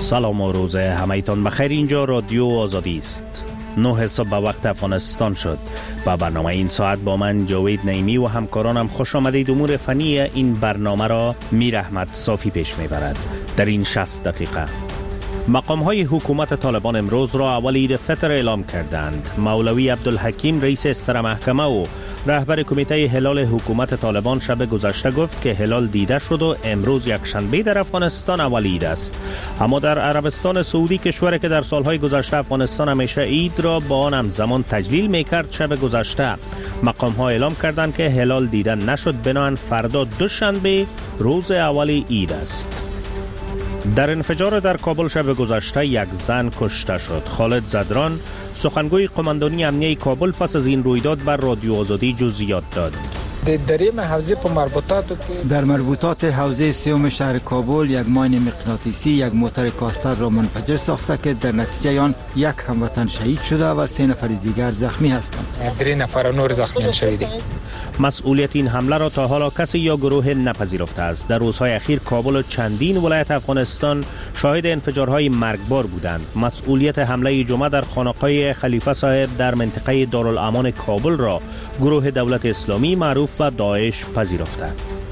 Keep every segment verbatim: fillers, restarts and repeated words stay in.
سلام و روز همایتان بخیر. اینجا رادیو آزادی است. نه صبح به وقت افغانستان شد. با برنامه این ساعت با من جاوید نعیمی و همکارانم خوش آمدید. امور فنی این برنامه را میر احمد صافی پیش میبرد. در این شصت دقیقه مقام های حکومت طالبان امروز را اول عید فطر اعلام کردند. مولوی عبدالحکیم رئیس سر محکمه و رهبر کمیته هلال حکومت طالبان شب گذشته گفت که هلال دیده شد و امروز یک شنبه در افغانستان اول عید است. اما در عربستان سعودی، کشوری که در سالهای گذشته افغانستان همیشه عید را با آن همزمان تجلیل میکرد، شب گذشته مقام ها اعلام کردند که هلال دیده نشد. بنابراین فردا دوشنبه روز اول عید است. در انفجار در کابل شب گذشته یک زن کشته شد. خالد زدران، سخنگوی قماندانی امنیه کابل، پس از این رویداد بر رادیو آزادی جزئیات داد. در این حوزه په مربوطاتو که در مربوطات حوزه سیوم شهر کابل یک ماین مغناطیسی یک موتر کاستر را منفجر ساخته که در نتیجه آن یک هموطن شهید شده و سه نفر دیگر زخمی هستند. در نفر نور زخمی شدید. مسئولیت این حمله را تا حالا کسی یا گروه نپذیرفته است. در روزهای اخیر کابل و چندین ولایت افغانستان شاهد انفجارهای مرگبار بودند. مسئولیت حمله جمعه در خانقاه خلیفه صاحب در منطقه دارالامان کابل را گروه دولت اسلامی معروف به داعش پذیرفته.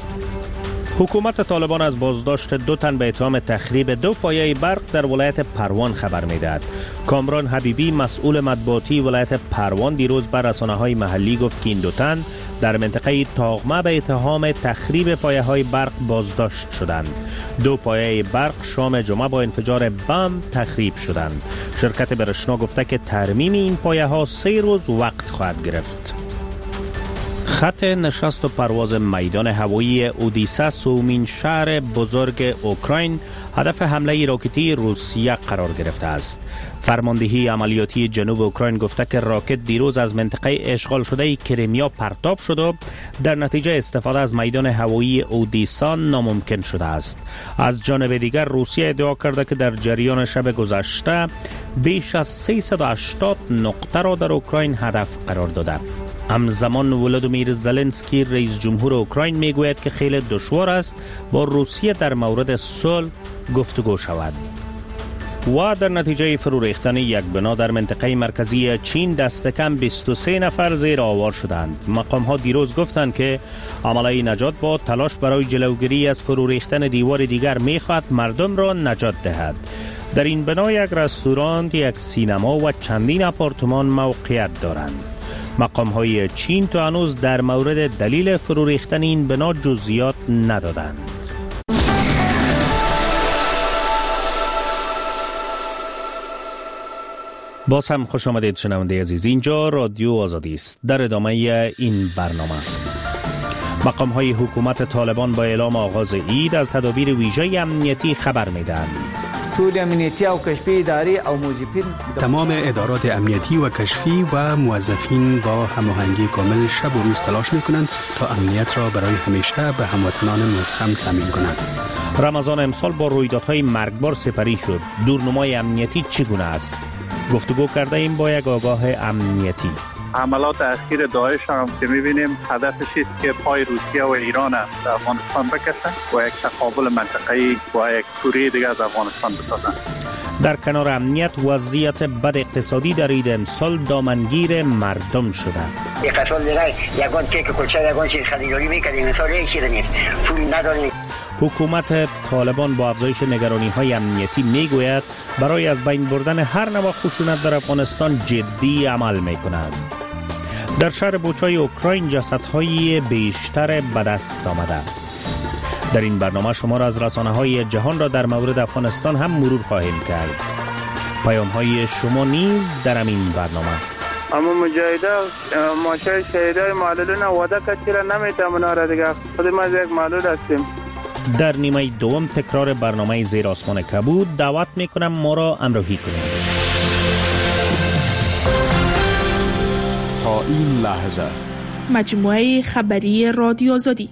حکومت طالبان از بازداشت دو تن به اتهام تخریب دو پایه برق در ولایت پروان خبر می‌دهد. کامران حبیبی، مسئول مطبوعاتی ولایت پروان، دیروز بر رسانه‌های محلی گفت که این دو تن در منطقه تاغمه به اتهام تخریب پایه‌های برق بازداشت شدند. دو پایه برق شام جمعه با انفجار بم تخریب شدند. شرکت برشنا گفته که ترمیم این پایه‌ها سه روز وقت خواهد گرفت. خط نشست و پرواز میدان هوایی اودیسا، سومین شهر بزرگ اوکراین، هدف حمله راکتی روسیه قرار گرفته است. فرماندهی عملیاتی جنوب اوکراین گفته که راکت دیروز از منطقه اشغال شده کریمیا پرتاب شد و در نتیجه استفاده از میدان هوایی اودیسا ناممکن شده است. از جانب دیگر روسیه ادعا کرده که در جریان شب گذشته بیش از سیصد و هشتاد نقطه را در اوکراین هدف قرار داده. همزمان ولادیمیر زلنسکی رئیس جمهور اوکراین میگوید که خیلی دشوار است با روسیه در مورد صلح گفتگو شود. و در نتیجه فرو ریختن یک بنا در منطقه مرکزی چین دست کم بیست و سه نفر زیر آوار شدند. مقام ها دیروز گفتند که عمله نجات با تلاش برای جلوگیری از فرو ریختن دیوار دیگر میخواهد مردم را نجات دهد. در این بنا یک رستوران، یک سینما و چندین آپارتمان موقعیت دارند. مقام های چین تا هنوز در مورد دلیل فرو ریختن این بنا جزئیات ندادند. باز هم خوش آمدید شنونده عزیز. اینجا رادیو آزادی است. در ادامه این برنامه مقام های حکومت طالبان با اعلام آغاز عید از تدابیر ویژه امنیتی خبر میدهند. ټول امنیتی او کشفی ادارې او موظفین، تمام ادارات امنیتی و کشفی و موظفین با هماهنگی کامل شب و روز تلاش میکنند تا امنیت را برای همیشه به هموطنان متهم تامین کنند. رمضان امسال با رویدادهای مرگبار سپری شد. دورنمای امنیتی چگونه است؟ گفتگو کرده ایم با یک آگاه امنیتی. حملات اخیر داعش هم که می‌بینیم هدفش است که پای روسیه و ایران در افغانستان بکشند و یک تقابل منطقه‌ای و یک کوری دیگر از افغانستان بسازند. در کنار امنیت، وضعیت بد اقتصادی در عید امسال دامنگیر مردم شده. اقتصاد دیگه یگان کیک کوچه یگان چیز خریداری می‌کنیم، مثلا هیچ چیزی نیست، پول نداریم. حکومت طالبان با افزایش نگرانی‌های امنیتی میگوید برای از بین بردن هر نوع خشونت در افغانستان جدی عمل می‌کند. در شهر بوچای اوکراین جسدهای بیشتر به دست آمده. در این برنامه شما را از رسانه‌های جهان را در مورد افغانستان هم مرور خواهیم کرد. پیام‌های شما نیز در این برنامه. اما مجاهده ماشه شهیدای معلولین وعده کسی را نمیتونه را دیگه. خود ما یک معلول هستیم. در نیمه دوم تکرار برنامه زیر آسمان کبود. دعوت میکنم ما را همراهی کنید. تا این لحظه مجموعه خبری رادیو آزادی.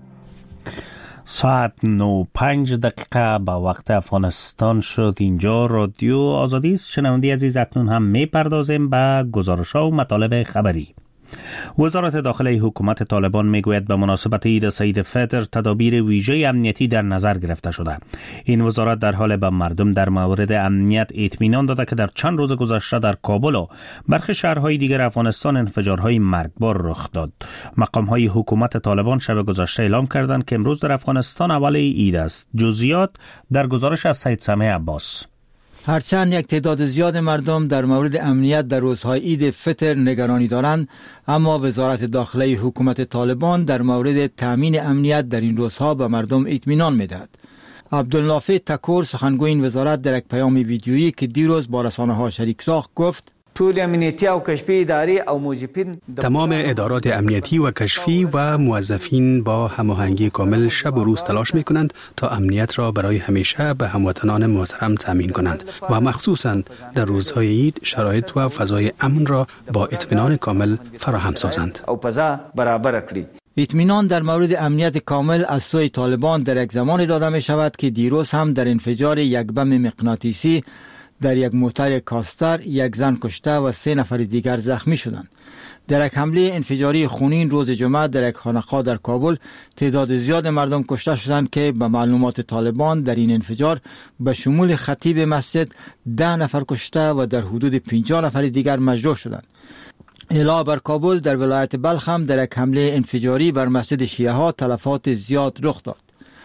ساعت نو پنج دقیقه به وقت افغانستان شد. اینجا رادیو آزادی است. شنونده عزیز، اکنون هم می پردازیم به گزارش‌ها و مطالب خبری. وزارت داخله حکومت طالبان میگوید به مناسبت عید سعید فطر تدابیر ویژه امنیتی در نظر گرفته شده. این وزارت در حال به مردم در مورد امنیت اطمینان داده که در چند روز گذشته در کابل و برخی شهرهای دیگر افغانستان انفجارهای مرگبار رخ داد. مقامهای حکومت طالبان شب گذشته اعلام کردند که امروز در افغانستان اول عید است. جزئیات در گزارش از سید سمیع عباس. هرچند یک تعداد زیاد مردم در مورد امنیت در روزهای عید فطر نگرانی دارند، اما وزارت داخله حکومت طالبان در مورد تامین امنیت در این روزها به مردم اطمینان می‌دهد. عبدالنافع تکور سخنگوی این وزارت در یک پیام ویدیویی که دیروز با رسانه‌ها شریک ساخت گفت: ټول امنیتی او کشفی ادارې او موظفین تمام ادارات امنیتی و کشفی و موظفین با هماهنگی کامل شب و روز تلاش می کنند تا امنیت را برای همیشه به هموطنان محترم تامین کنند و مخصوصاً در روزهای عید شرایط و فضای امن را با اطمینان کامل فراهم سازند. او فضا برابر کړي. اطمینان در مورد امنیت کامل از سوی طالبان در یک زمان داده می شود که دیروز هم در انفجار یک بم مغناطیسی در یک موتر کاستر یک زن کشته و سه نفر دیگر زخمی شدند. در یک حمله انفجاری خونین روز جمعه در یک خانقاه در کابل تعداد زیاد مردم کشته شدند که به معلومات طالبان در این انفجار به شمول خطیب مسجد ده نفر کشته و در حدود پنجاه نفر دیگر مجروح شدند. علاوه بر کابل در ولایت بلخ هم در یک حمله انفجاری بر مسجد شیعه ها تلفات زیاد رخ داد.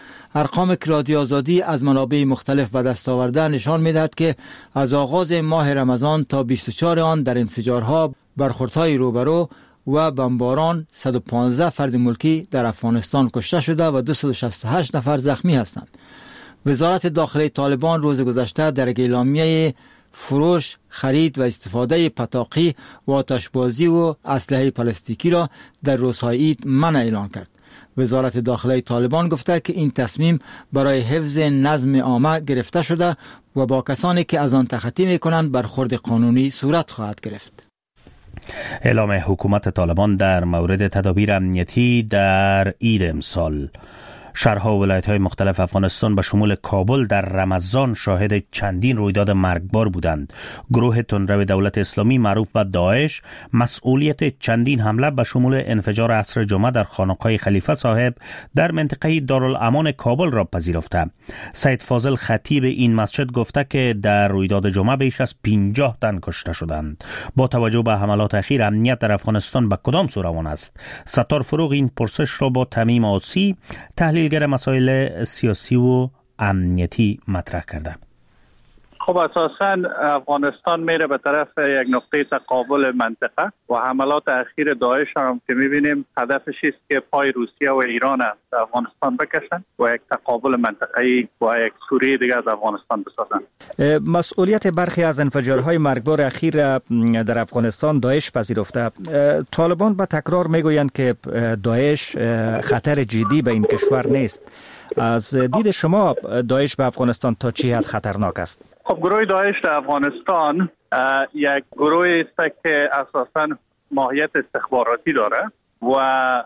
ارقام که رادیو آزادی از منابع مختلف به دست آورده نشان می‌دهد که از آغاز ماه رمضان تا بیست و چهار آن در انفجارها، برخوردهای روبرو و بمباران صد و پانزده فرد ملکی در افغانستان کشته شده و دویست و شصت و هشت نفر زخمی هستند. وزارت داخله طالبان روز گذشته در اعلامیه فروش، خرید و استفاده پتاقی و آتشبازی و اسلحه پلاستیکی را در روزهای عید منع اعلان کرد. وزارت داخله طالبان گفته که این تصمیم برای حفظ نظم عامه گرفته شده و با کسانی که از آن تخطی می‌کنند برخورد قانونی صورت خواهد گرفت. اعلام حکومت طالبان در مورد تدابیر امنیتی در عید امسال. شهرها و ولایت‌های مختلف افغانستان به شمول کابل در رمضان شاهد چندین رویداد مرگبار بودند. گروه تندرو دولت اسلامی معروف به داعش مسئولیت چندین حمله به شمول انفجار عصر جمعه در خانقاه خلیفه صاحب در منطقه دارالامان کابل را پذیرفته. سید فاضل خطیب این مسجد گفته که در رویداد جمعه بیش از پنجاه تن کشته شدند. با توجه به حملات اخیر امنیت در افغانستان به کدام سو روان است؟ ستار فروغ این پرسش را با تمیم آسی تحلیل گر مسائل سیاسی و امنیتی مطرح کرده. خب اساساً افغانستان میره به طرف یک نقطه تقابل منطقه و حملات اخیر داعش هم که میبینیم هدفش است که پای روسیه و ایران از افغانستان بکشن و یک تقابل منطقه‌ای و یک سوریه دیگه از افغانستان بسازن. مسئولیت برخی از انفجارهای مرگبار اخیر در افغانستان داعش پذیرفته. طالبان به تکرار میگویند که داعش خطر جدی به این کشور نیست. از دید شما داعش به افغانستان تا چه حد خطرناک است؟ خب گروه داعش در افغانستان یک گروه است که اساساً ماهیت استخباراتی داره و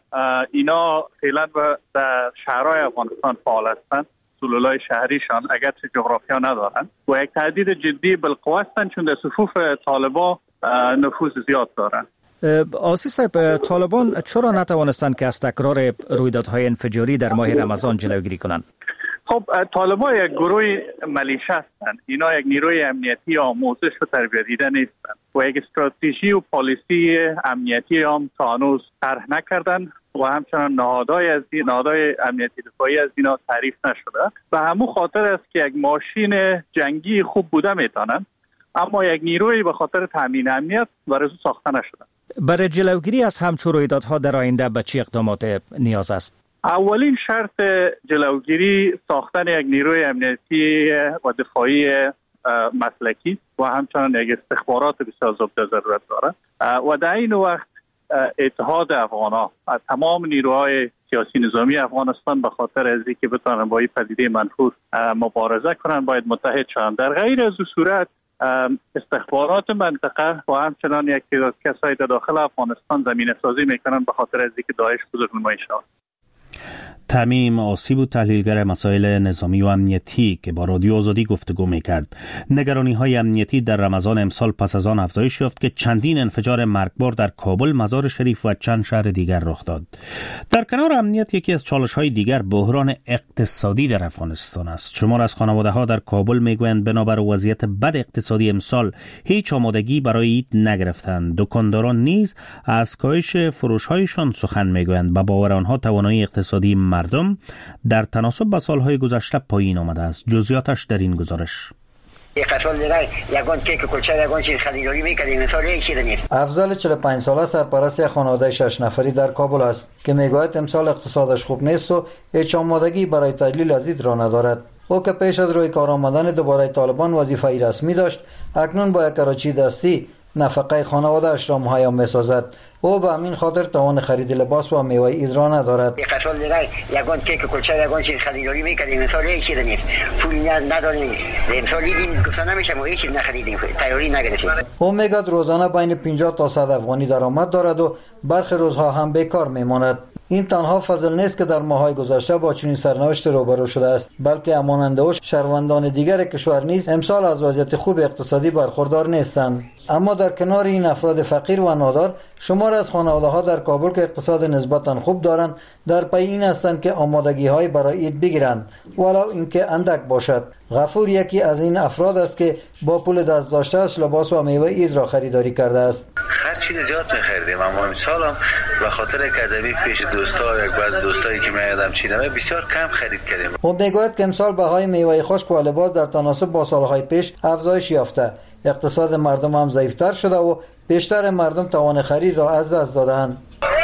اینا فعلا در شهرهای افغانستان فعال هستند. سلولای شهریشان اگرچه جغرافیا ندارند و یک تهدید جدی بالقوه هستند چون در صفوف طالبان نفوذ زیاد دارند. آسی صاحب، طالبان چرا نتوانستند که از تکرار رویدادهای انفجاری در ماه رمضان جلوگیری کنند؟ خب طالبان یک گروه ملیشه هستند. اینا یک نیروی امنیتی آموزش و تربیت دیده نیستند و یک استراتژی و پالیسی امنیتی هم تا هنوز طرح نکردند و همچنان نهادهای از این نهادهای امنیتی دفاعی از اینا تعریف نشده و همون خاطر است که یک ماشین جنگی خوب بوده میتونند اما یک نیروی به خاطر تامین امنیت برای ساخته نشده. برای جلوگیری از همچون رویدادها در آینده به چه اقدامات نیاز است؟ اولین شرط جلوگیری ساختن یک نیروی امنیتی و دفاعی مسلکی و همچنان یک استخبارات بسیار زبده ضرورت داره و در این وقت اتحاد افغان‌ها از تمام نیروهای سیاسی نظامی افغانستان به خاطر از اینکه بتونن با این پدیده منفور مبارزه کنن باید متحد شوند. در غیر از صورت استخبارات منطقه و همچنان یک تعداد کسایی در داخل افغانستان زمینه سازی میکنن به خاطر از اینکه داعش بزرگ نمایی شود. تمیم آسیب و تحلیلگر مسائل نظامی و امنیتی که با رادیو آزادی گفتگو میکرد. نگرانی های امنیتی در رمضان امسال پس از آن افزایش یافت که چندین انفجار مرگبار در کابل، مزار شریف و چند شهر دیگر رخ داد. در کنار امنیت، یکی از چالش های دیگر بحران اقتصادی در افغانستان است. شمار از خانواده ها در کابل میگویند بنابر وضعیت بد اقتصادی امسال هیچ آمادگی برای عید نگرفتند. دکانداران نیز از کاهش فروش هایشان سخن میگویند. با باور آنها توانایی اقتصادی مردم در تناسب با سالهای گذشته پایین آمده است. جزئیاتش در این گزارش. افضل چهل و پنج ساله سرپرست خانواده شش نفری در کابل است که میگوید امسال اقتصادش خوب نیست و هیچ آمادگی برای تجلیل از عید را ندارد. او که پیش از روی کار آمدن دوباره طالبان وظیفه‌ای رسمی داشت، اکنون با یک کراچی دستی نفقه خانواده اش را مهیا می‌سازد. او به همین خاطر توان خرید لباس و میوه عید را ندارد. قسال دیگر یگان کیک و کلچه یگان چیز خریداری میکردیم، امسال هیچ چیز نیست. پول نداریم. امسال عید گفتن نمیشه، ما هیچ چیز نخریدیم، تیاری نگرفتیم. او میگوید روزانه بین پنجاه تا صد افغانی درآمد دارد و برخی روزها هم بیکار میماند. این تنها فضل نیست که در ماه‌های گذشته با چنین سرنوشت روبرو شده است، بلکه همانند او شهروندان دیگر کشور نیز امسال از وضعیت خوب اقتصادی برخوردار نیستند. اما در کنار این افراد فقیر و نادار، شمار از خانواده‌ها در کابل که اقتصاد نسبتاً خوب دارند در پی این هستند که آمادگی‌های برای عید بگیرند، ولو اینکه اندک باشد. غفور یکی از این افراد است که با پول دست داشته‌اش لباس و میوه عید را خریداری کرده است. هر چیز زیاد می‌خریدیم، اما امسال هم به خاطر کذبی پیش دوستا یک بعض دوستایی که میادم چینه بسیار کم خرید کردیم. او میگوید که امسال بهای میوه خشک و لباس در تناسب با سالهای پیش افزایش یافته. اقتصاد مردم هم ضعیفتر شده و بیشتر مردم توان خرید را از دست دادند.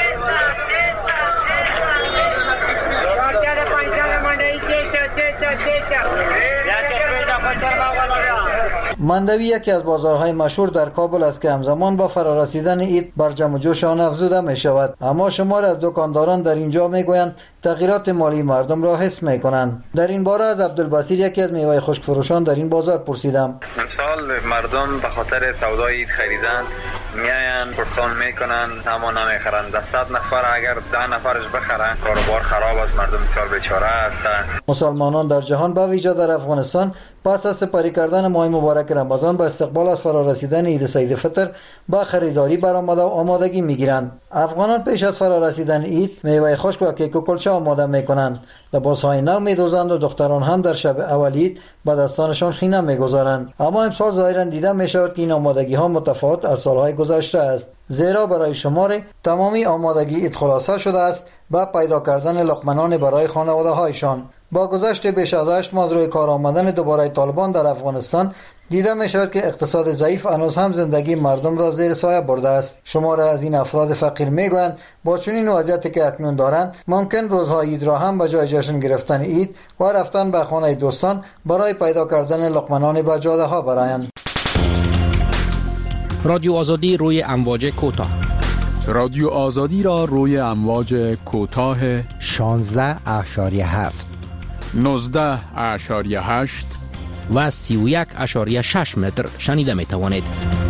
مندوی یکی از بازارهای مشهور در کابل است که همزمان با فرارسیدن عید بر جمع و جوش آن افزوده می شود. اما شمار از دکانداران در اینجا می گویند تغییرات مالی مردم را حس می کنند. در این باره از عبدالبصیر یکی از میوه خشک فروشان در این بازار پرسیدم. امسال مردم به خاطر سودای عید خریدن میاین پرسان میکنن اما نمیخرن. ده صد نفر اگر ده نفرش بخرن کاروبار خراب است، مردم بسیار بیچاره هستند. مسلمانان در جهان به ویژه در افغانستان پس از سپری کردن ماه مبارک رمضان با استقبال از فرارسیدن عید سعید فطر با خریداری برآمده و آمادگی میگیرند. افغانان پیش از فرارسیدن عید میوه خشک و کیک و کلچه آماده میکنند. لباسهای نو میدوزند و دختران هم در شب اول عید به دستانشان خینه میگذارند. اما امسال ظاهرا دیده میشود که این آمادگی ها متفاوت از سالهای گذشته است، زیرا برای شمار تمامی آمادگی عید خلاصه شده است با پیدا کردن لقمنان برای خانواده هایشان. با گذشت بیش از هشت ماه روی کار آمدن دوباره طالبان در افغانستان دیده می شود که اقتصاد ضعیف هنوز هم زندگی مردم را زیر سایه برده است. شمار از این افراد فقیر می گویند با چنین وضعیتی که اکنون دارند ممکن روزهای عید را هم به جای جشن گرفتن عید و رفتن به خانه دوستان برای پیدا کردن لقمنان به جاده ها برایند. رادیو آزادی روی امواج کوتاه. رادیو آزادی را روی امواج کوتاه شانزده اشاریه هفت، نوزده اشاریه هشت و سی و یک اشاریه شش متر شنیده می توانید.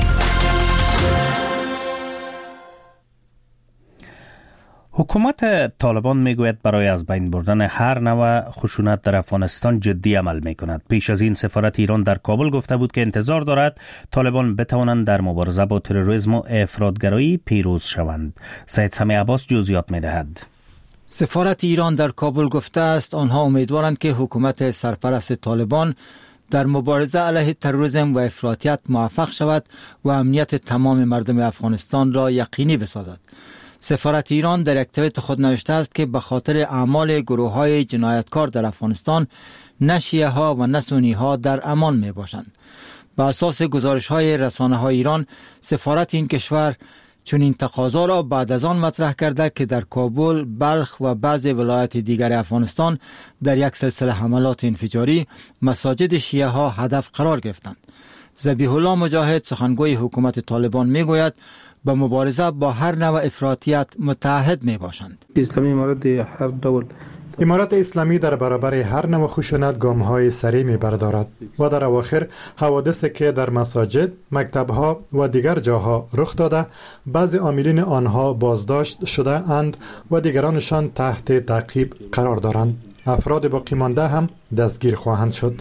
حکومت طالبان میگوید برای از بین بردن هر نوع خشونت در افغانستان جدی عمل میکند. پیش از این سفارت ایران در کابل گفته بود که انتظار دارد طالبان بتوانند در مبارزه با تروریسم و افراطگرایی پیروز شوند. سید سمیع عباس جزئیات میدهد. سفارت ایران در کابل گفته است آنها امیدوارند که حکومت سرپرست طالبان در مبارزه علیه تروریسم و افراطیت موفق شود و امنیت تمام مردم افغانستان را یقینی بسازد. سفارت ایران در یک توییت خود نوشته است که به خاطر اعمال گروه‌های جنایتکار در افغانستان نه شیعه ها و نه سنی ها در امان می باشند. بر اساس گزارش‌های رسانه‌های ایران، سفارت این کشور چون این تقاضا را بعد از آن مطرح کرده که در کابل، بلخ و بعضی ولایات دیگر افغانستان در یک سلسله حملات انفجاری مساجد شیعه ها هدف قرار گرفتند. ذبیح الله مجاهد سخنگوی حکومت طالبان میگوید به مبارزه با هر نوع افراطیت متحد می باشند. اسلامی امارت هر دول امارت اسلامی در برابر هر نوع خشونت گام‌های سریع می‌بردارد و در اواخر حوادثی که در مساجد، مکتب‌ها و دیگر جاها رخ داده، بعضی عاملین آنها بازداشت شده اند و دیگرانشان تحت تعقیب قرار دارند. افراد باقی مانده هم دستگیر خواهند شد.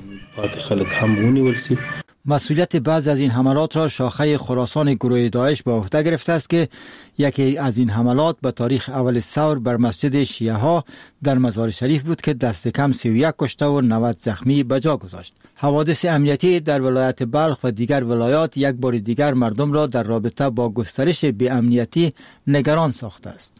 مسئولیت بعض از این حملات را شاخه خراسان گروه داعش به عهده گرفته است که یکی از این حملات به تاریخ اول ثور بر مسجد شیعه ها در مزار شریف بود که دست کم سی و یک کشته و نود زخمی به جا گذاشت. حوادث امنیتی در ولایت بلخ و دیگر ولایات یک بار دیگر مردم را در رابطه با گسترش بی امنیتی نگران ساخته است.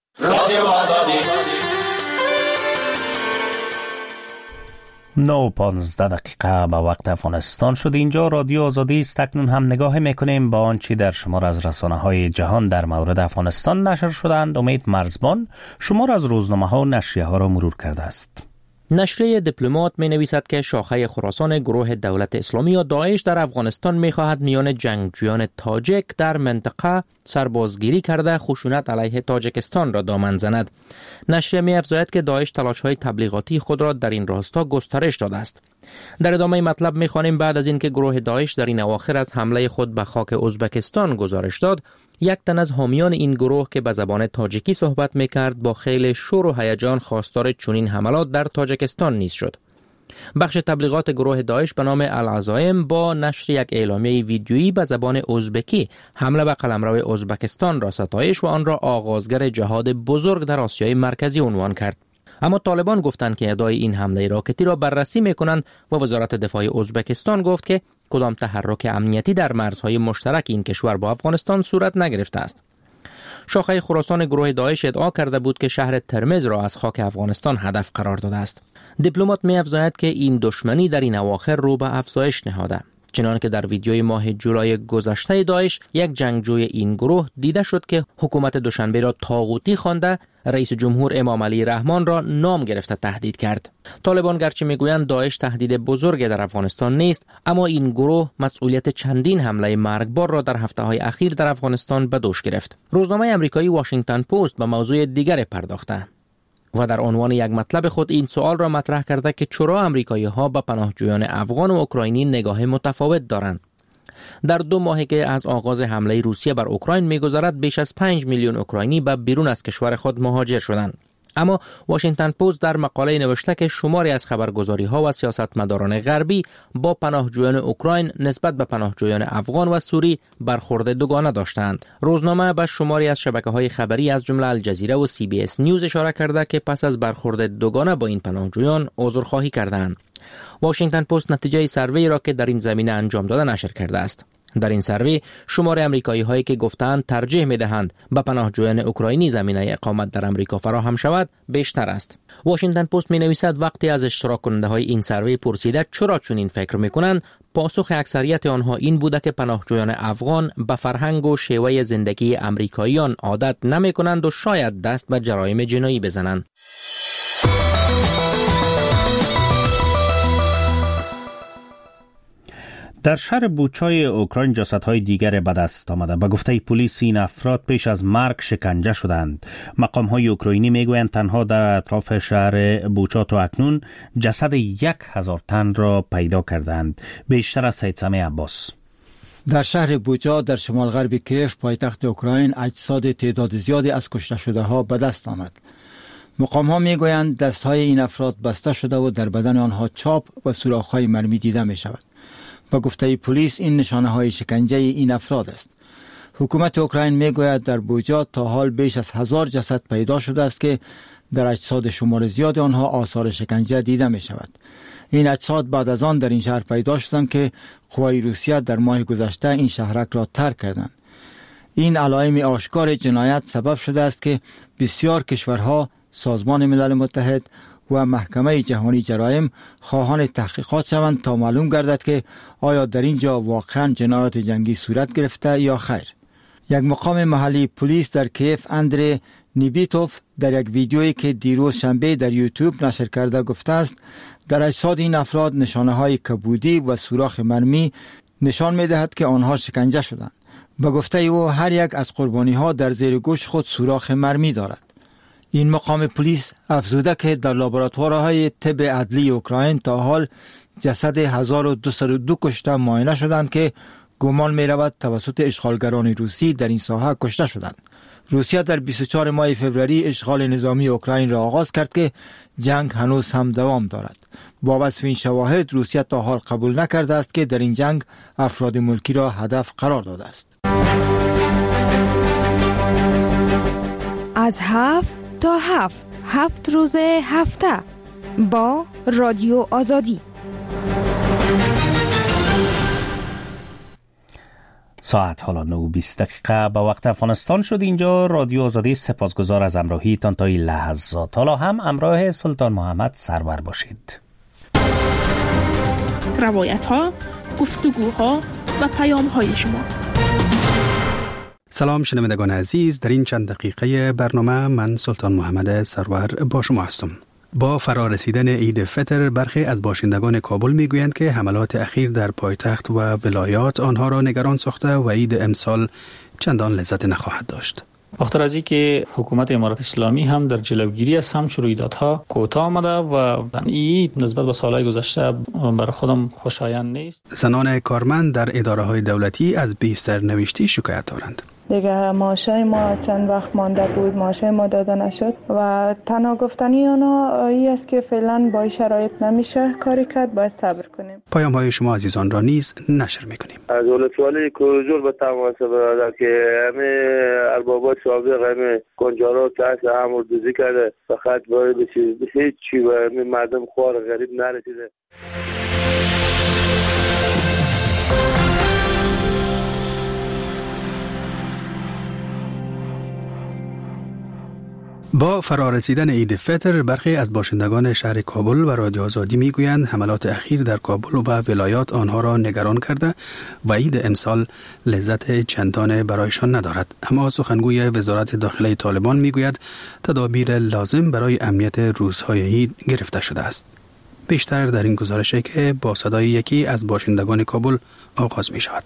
نو پانزده دقیقه به وقت افغانستان شد. اینجا رادیو آزادی است. اکنون هم نگاه میکنیم با آنچه در شمار از رسانه های جهان در مورد افغانستان نشر شدند. امید مرزبان شمار از روزنامه ها و نشریه ها را مرور کرده است. نشریه دیپلمات می نویسد که شاخه خراسان گروه دولت اسلامی یا داعش در افغانستان می خواهد میان جنگجویان تاجک در منطقه سربازگیری کرده خشونت علیه تاجکستان را دامن زند. نشریه می افزاید که داعش تلاش های تبلیغاتی خود را در این راستا گسترش داده است. در ادامه مطلب می خوانیم بعد از اینکه گروه داعش در این اواخر از حمله خود به خاک ازبکستان گزارش داد، یک تن از حامیان این گروه که به زبان تاجیکی صحبت میکرد با خیلی شور و هیجان خواستار چنین حملات در تاجکستان نیز شد. بخش تبلیغات گروه داعش به نام العزائم با نشر یک اعلامیه ویدیویی به زبان ازبکی حمله به قلمرو ازبکستان را ستایش و آن را آغازگر جهاد بزرگ در آسیای مرکزی عنوان کرد. اما طالبان گفتند که ادعای این حمله راکتی را بررسی میکنند و وزارت دفاع ازبکستان گفت که کدام تحرک امنیتی در مرزهای مشترک این کشور با افغانستان صورت نگرفته است. شاخه خراسان گروه داعش ادعا کرده بود که شهر ترمز را از خاک افغانستان هدف قرار داده است. دیپلمات می افزاید که این دشمنی در این اواخر رو به افزایش نهاده. چنان که در ویدیوی ماه جولای گذشته داعش یک جنگجوی این گروه دیده شد که حکومت دوشنبه را طاغوتی خوانده رئیس جمهور امام علی رحمان را نام گرفته تهدید کرد. طالبان گرچه میگویند داعش تهدید بزرگ در افغانستان نیست، اما این گروه مسئولیت چندین حمله مرگبار را در هفته‌های اخیر در افغانستان به دوش گرفت. روزنامه آمریکایی واشنگتن پست به موضوع دیگر پرداخته و در عنوان یک مطلب خود این سوال را مطرح کرده که چرا آمریکایی‌ها به پناهجویان افغان و اوکراینی نگاه متفاوت دارند. در دو ماهی که از آغاز حمله روسیه بر اوکراین می‌گذرد بیش از پنج میلیون اوکراینی به بیرون از کشور خود مهاجر شدند. اما واشنگتن پست در مقاله نوشته که شماری از خبرگزاری‌ها و سیاستمداران غربی با پناهجویان اوکراین نسبت به پناهجویان افغان و سوری برخورد دوگانه داشتند. روزنامه به شماری از شبکه‌های خبری از جمله الجزیره و سی بی اس نیوز اشاره کرده که پس از برخورد دوگانه با این پناهجویان عذرخواهی کردند. واشنگتن پست نتیجه سروی را که در این زمینه انجام داده نشر کرده است. در این سروی شمار امریکایی هایی که گفتند ترجیح می دهند به پناهجویان اوکراینی زمینه اقامت در امریکا فراهم شود بیشتر است. واشنگتن پست می نویسد وقتی از اشتراک کننده های این سروی پرسیده چرا چنین فکر می کنند، پاسخ اکثریت آنها این بوده که پناهجویان افغان به فرهنگ و شیوه زندگی امریکاییان عادت نمی کنند و شاید دست به جرایم جنایی بزنند. در شهر بوچای اوکراین جسدهای دیگر به دست آمده. به گفته پلیس این افراد پیش از مرگ شکنجه شدند. مقام‌های اوکراینی میگویند تنها در اطراف شهر بوچا تا اکنون جسد یک هزار تن را پیدا کردند. بیشتر از سید سمی عباس. در شهر بوچا در شمال غرب کیف پایتخت اوکراین اجساد تعداد زیادی از کشته شده ها به دست آمد. مقام ها می گویند دست های این افراد بسته شده و در بدن آنها چاپ و سوراخ های مرمی دیده می شود. با گفته پلیس این نشانه های شکنجه این افراد است. حکومت اوکراین می گوید در بوچا تا حال بیش از هزار جسد پیدا شده است که در اجساد شمار زیاد آنها آثار شکنجه دیده می شود. این اجساد بعد از آن در این شهر پیدا شدند که قوای روسیه در ماه گذشته این شهرک را ترک کردند. این علائم آشکار جنایت سبب شده است که بسیار کشورها، سازمان ملل متحد و محکمه جهانی جرایم خواهان تحقیقات شوند تا معلوم گردد که آیا در اینجا واقعا جنایات جنگی صورت گرفته یا خیر. یک مقام محلی پلیس در کیف اندری نیبیتوف در یک ویدیویی که دیروز شنبه در یوتیوب نشر کرده گفته است در اجساد این افراد نشانه های کبودی و سوراخ مرمی نشان می دهد که آنها شکنجه شدند. به گفته او هر یک از قربانی ها در زیر گوش خود سوراخ مرمی دارد. این مقام پلیس افزوده که در لابراتوارهای طب عدلی اوکراین تا حال جسد هزار و دویست و دو کشته معاینه شدند که گمان می رود توسط اشغالگران روسی در این ساحه کشته شدند. روسیه در بیست و چهارم ماه فوریه اشغال نظامی اوکراین را آغاز کرد که جنگ هنوز هم دوام دارد. با وصف این شواهد روسیه تا حال قبول نکرده است که در این جنگ افراد ملکی را هدف قرار داده است. از هفت تا هفت هفت روز هفته با رادیو آزادی. ساعت حالا نه و بیست دقیقه به وقت افغانستان شد. اینجا رادیو آزادی. سپاسگزار از همراهیتان تا این لحظات. حالا هم همراه سلطان محمد سرور باشید. روایت ها، گفتگوها و پیام های شما. سلام شنوندگان عزیز، در این چند دقیقه برنامه من سلطان محمد سرور با شما هستم. با فرارسیدن عید فطر برخی از باشندگان کابل میگویند که حملات اخیر در پایتخت و ولایات آنها را نگران ساخته و عید امسال چندان لذت نخواهد داشت. بخاطر از اینکه حکومت امارات اسلامی هم در جلوگیری از همچون رویدادها کوتاه آمده و عید نسبت به سالهای گذشته برای خودم خوشایند نیست. زنان کارمند در اداره های دولتی از بی‌سرنوشتی شکایت دارند. دیگه معاشای ما از چند وقت مانده بود، معاشای ما داده نشد و تنها گفتنی اونا ای است که فعلا با شرایط نمیشه کاری کرد، باید صبر کنیم. پیام های شما عزیزان را نیز نشر میکنیم. از ولسوالی کوزور به تماس برادر که همه اربابات سابق همه کنجارا تحت هم اردوزی کرده، فقط باید به هیچ چی و همه مردم خوار غریب نرسیده. با فرارسیدن عید فطر برخی از باشندگان شهر کابل و رادیو آزادی میگویند حملات اخیر در کابل و ولایات آنها را نگران کرده و عید امسال لذت چندان برایشان ندارد. اما سخنگوی وزارت داخله طالبان میگوید تدابیر لازم برای امنیت روزهای عید گرفته شده است. بیشتر در این گزارشه که با صدای یکی از باشندگان کابل آغاز می شود.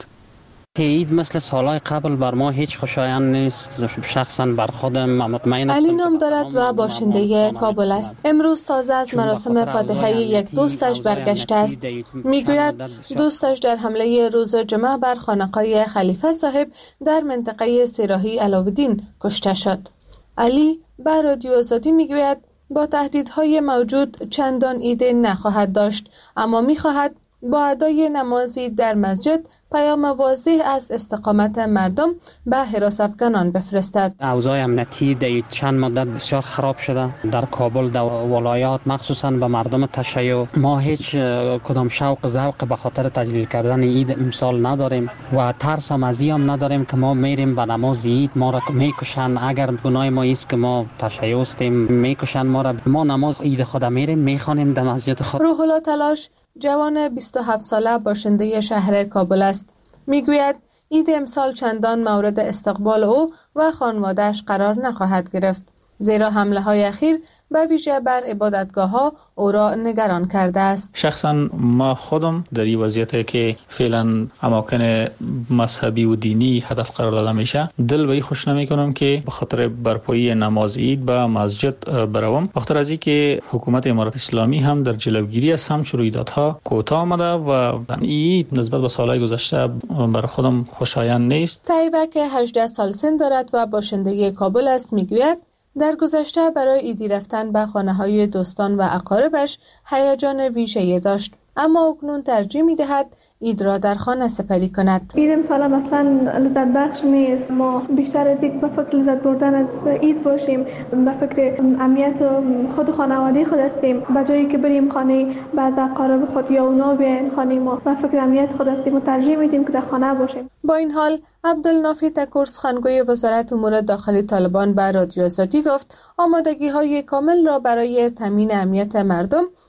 عید مثل سالهای قبل بر ما هیچ خوشایند نیست. شخصا بر خودم مطمئن علی نام دارد و باشنده کابل است. امروز تازه از مراسم فاتحه یک دوستش برگشته است. میگوید دوستش در حمله روز جمعه بر خانقاه خلیفه صاحب در منطقه سیراهی علاودین کشته شد. علی به رادیو آزادی میگوید با تهدیدهای موجود چندان ایده نخواهد داشت، اما میخواهد با ادای نمازی در مسجد پیام واضح از استقامت مردم به حراس افغانان بفرستد. اوضاع امنیتی در چند مدت بسیار خراب شده در کابل، در ولایات، مخصوصا به مردم تشیع. ما هیچ کدام شوق ذوق به خاطر تجلیل کردن عید امسال نداریم و ترس هم از این هم نداریم که ما میریم به نماز عید ما را میکشن. اگر گناه ما است که ما تشیع هستیم میکشن ما را. ما نماز عید خود میریم میخوانیم در مسجد خود. روح الله تلاش جوان بیست و هفت ساله باشنده شهر کابل است. میگوید عید امسال چندان مورد استقبال او و خانواده‌اش قرار نخواهد گرفت، زیرا حمله های اخیر به ویژه بر عبادتگاه ها او را نگران کرده است. شخصا ما خودم در این وضعیتی که فعلا اماکن مذهبی و دینی هدف قرار داده میشه دل به این خوش نمی کنم که به خاطر برپایی نماز عید به مسجد بروم. بخاطر از اینکه حکومت امارات اسلامی هم در جلوگیری از همچون رویدادها کوتاه آمده و عید نسبت به سالهای گذشته برای خودم خوشایند نیست. طیبه که هجده سال سن دارد و باشنده کابل است میگوید در گذشته برای عیدی رفتن به خانه‌های دوستان و اقاربش هیجان ویژه‌ای داشت، اما اکنون ترجیح می‌دهد عید را در خانه سپری کند. عید امسال مثلا لذت بخش نیست. ما بیشتر از یک به فکر لذت بردن از عید باشیم، به فکر امنیت خود و خانواده خود هستیم. به جایی که بریم خانه بعض اقارب خود یا اونا بیاین خانه ما، به فکر امنیت خود هستیم و ترجیح میدیم که در خانه باشیم. با این حال عبدالنافی تکور سخنگوی وزارت امور داخلی طالبان به رادیو آزادی گفت آمادگی‌های کامل را برای تامین امنیت مردم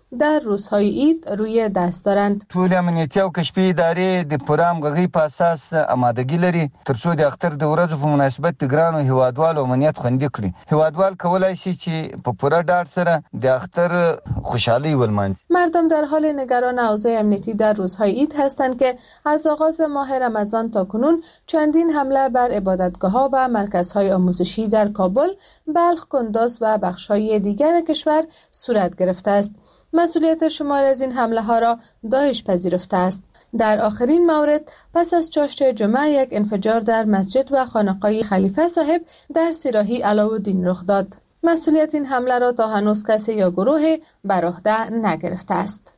در روزهای عید روی دست دارند. ټول امنیتي او کشفي ادارې د پوره همغږۍ په اساس آمادګي لري ترڅو د اختر د ورځو په مناسبت د ګرانو هیوادوالو امنیت خوندي کړي. هیوادوال کولای شي چې په پوره ډاډ سره د اختر خوشحالي ولمانځي. مردم در حال نگران اوضاع امنیتی در روزهای عید هستند که از آغاز ماه رمضان تا کنون چندین حمله بر عبادتگاه‌ها و مرکزهای آموزشی در کابل، بلخ، کندوز و بخش‌های دیگر کشور صورت گرفته است. مسئولیت شمار از این حمله ها را داعش پذیرفته است. در آخرین مورد پس از چاشت جمعه یک انفجار در مسجد و خانقاه خلیفه صاحب در سیراهی علاءالدین رخ داد. مسئولیت این حمله را تا هنوز کسی یا گروه بر عهده نگرفته است.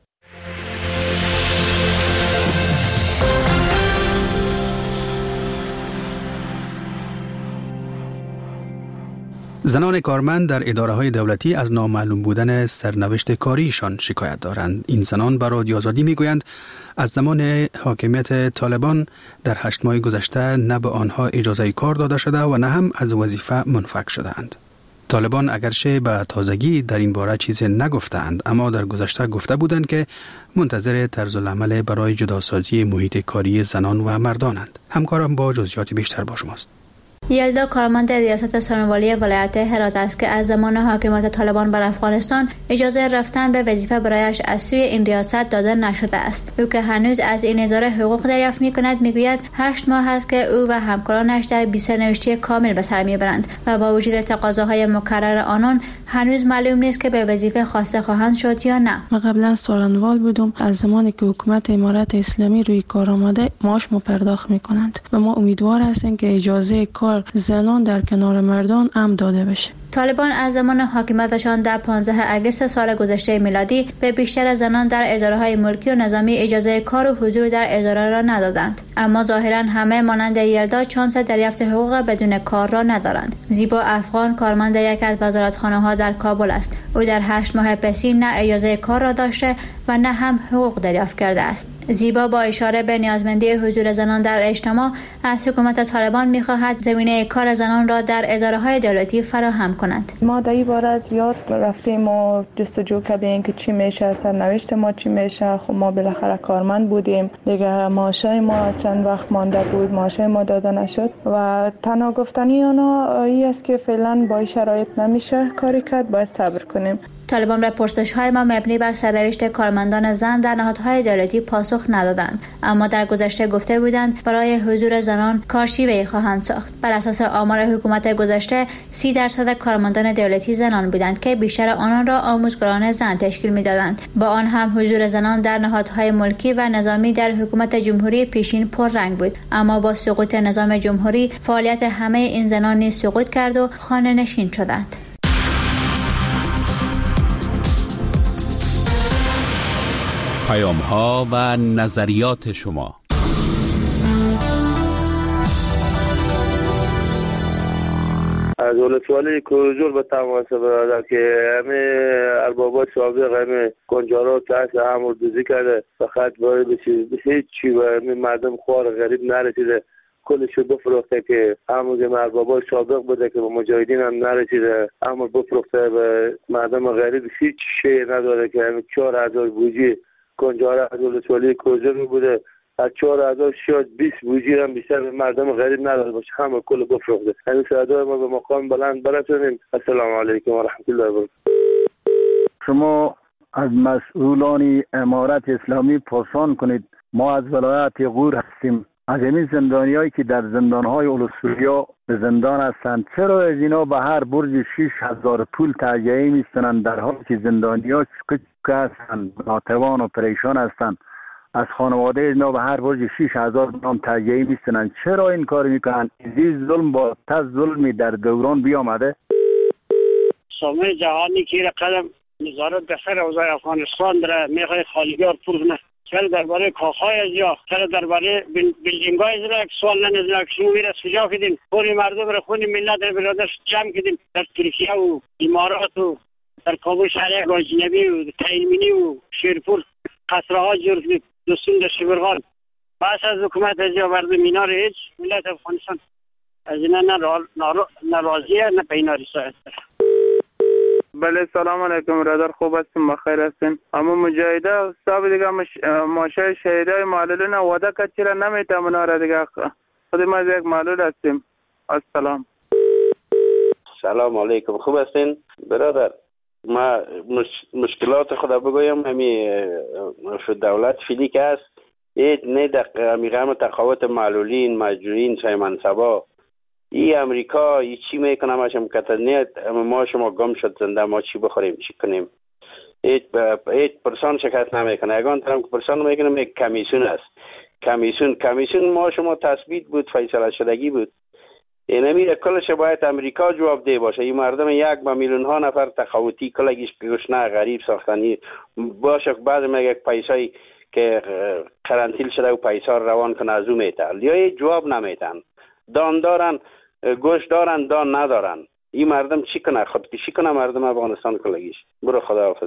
زنان کارمند در اداره‌های دولتی از نامعلوم بودن سرنوشت کاریشان شکایت دارند. این زنان به رادیو آزادی میگویند از زمان حاکمیت طالبان در هشت ماه گذشته نه به آنها اجازه کار داده شده و نه هم از وظیفه منفک شده‌اند. طالبان اگرچه به تازگی در این باره چیزی نگفتند، اما در گذشته گفته بودند که منتظر طرز العمل برای جداسازی محیط کاری زنان و مردانند. همکارم با جزئیات بیشتر با شماست. یلدا کارمند ریاست سانوالی ولایت هرات است که از زمان حاکمیت طالبان بر افغانستان اجازه رفتن به وظیفه برایش از سوی این ریاست داده نشده است. او که هنوز از این اداره حقوق دریافت می‌کند میگوید هشت ماه است که او و همکارانش در بی‌سرنوشتی کامل به سر میبرند و با وجود تقاضاهای مکرر آنان هنوز معلوم نیست که به وظیفه خواسته خواهند شد یا نه. ما قبلا سالنوال بودم، از زمانی که حکومت امارات اسلامی روی کار آمده ماش ما پرداخت می‌کنند و ما امیدوار هستیم که اجازه کار زنان در کنار مردان هم داده بشه. طالبان از زمان حاکمیتشان در پانزدهم آگوست سال گذشته میلادی به بیشتر زنان در اداره‌های ملکی و نظامی اجازه کار و حضور در اداره را ندادند، اما ظاهراً همه مانند یلدا چانس دریافت حقوق بدون کار را ندارند. زیبا افغان کارمند یک از وزارتخانه‌ها در کابل است. او در هشت ماه پسی نه اجازه کار را داشته و نه هم حقوق دریافت کرده است. زیبا با اشاره به نیازمندی حضور زنان در اجتماع از حکومت طالبان می‌خواهد زمینه کار زنان را در اداره‌های دولتی فراهم کند. ما در این باره زیاد رفتیم و جستجو کردیم که چی میشه، سرنوشت ما چی میشه. خب ما بالاخره کارمند بودیم دیگه، معاشای ما چند وقت مانده بود، معاشای ما داده نشد و تنها گفتنی اونا این است که فعلا با شرایط نمیشه کاری کرد، باید صبر کنیم. طالبان به پرسش‌های ما مبنی بر سرنوشت کارمندان زن در نهادهای دولتی پاسخ ندادند، اما در گذشته گفته بودند برای حضور زنان کارشیوه‌ای خواهند ساخت. بر اساس آمار حکومت گذشته سی درصد کارمندان دولتی زنان بودند که بیشتر آنان را آموزگاران زن تشکیل می‌دادند. با آن هم حضور زنان در نهادهای ملکی و نظامی در حکومت جمهوری پیشین پررنگ بود، اما با سقوط نظام جمهوری فعالیت همه این زنان نیز سقوط کرد و خانه‌نشین شدند. پیام ها و نظریات شما. از ولسوالی کوزور به تماس برادر که همه اربابات سابق همه کنجارا تحت همون دوزی کرده، فقط باید هیچ چی به مردم خوار غریب نرسیده، کلشو بفروخته که همون اربابات سابق بوده که به مجاهدین هم نرسیده، همون بفروخته به مردم غریب هیچ شی نداره که همه چهار هزار بوجی کنجاره از ولسوالی کوزر بوده، از چهار هزار شاید بیست بوجی هم بیشتر مردم غریب نداره باشه، همه کل بفروخته. همین صدای ما به مقام بلند برسونیم. السلام علیکم و رحمت الله و برکاته. شما از مسئولان امارت اسلامی پرسان کنید، ما از ولایت غور هستیم، از این زندانیایی که در زندانهای اولوسفولیا به زندان هستند، چرا از اینا به هر برج شش هزار پول ترجیحی میستنند در حالی که زندانی‌ها که هستند ناتوان و پریشان هستند؟ از خانواده اینا به هر برج شش هزار نام ترجیحی میستنند. چرا این کار میکنند؟ این ظلم با تز ظلمی در دوران بیامده. سامه جهانی که رقم نظارت بسر اوضاع افغانستان داره میخوای خالیگار پرونه، چرا درباره کاخهای از یا چرا درباره بیلدینگ‌های از را سوال نمی‌کنید که شما میره سجا کردین، پولی مردم را خون ملت را برادرش جمع کردین در ترکیه و امارات و در کابل شهر گاجنبی و تایمینی و شیرپور قصرها جور کردید، دوستون در شبرغان. پس از حکومت از یا مردم اینا را هیچ ملت افغانستان از اینا نه راضیه نه پینا رسایت. بله سلام علیکم برادر، خوب هستیم بخیر هستیم. اما مجاهده صاحب دیگه مش... ماشه شهیدای معلولین وعده که چرا نمیتم اونا را دیگه خود ما یک معلول هستیم. السلام. سلام علیکم، خوب هستین برادر؟ ما مش... مشکلات خدا بگویم همی دولت فیلی که هست اید نه در میگم تقاوت معلولین مجروحین سای منصبا ای امریکا ای چی میکنه ما شما کتنیت ما شما گم شد زنده ما چی بخوریم چی کنیم اید اید پرسان شکست نمیکنه اگان ترم که پرسان میکنه یک کمیسیون است کمیسیون کمیسیون ما شما تثبیت بود فیصله شدگی بود اینمی کلش باید امریکا جواب ده باشه این مردم یک با میلیون ها نفر تخوتی کلگیش گشنه غریب ساختنی باشه بعد میگه یک پیسای که قرنطینه شده و پیسا روان کنه از اون میتر یا جواب نمیتن دان دارن گوش دارن دان ندارن این مردم چی کنه خودکشی کنه مردم افغانستان کلگیش برو خداحافظ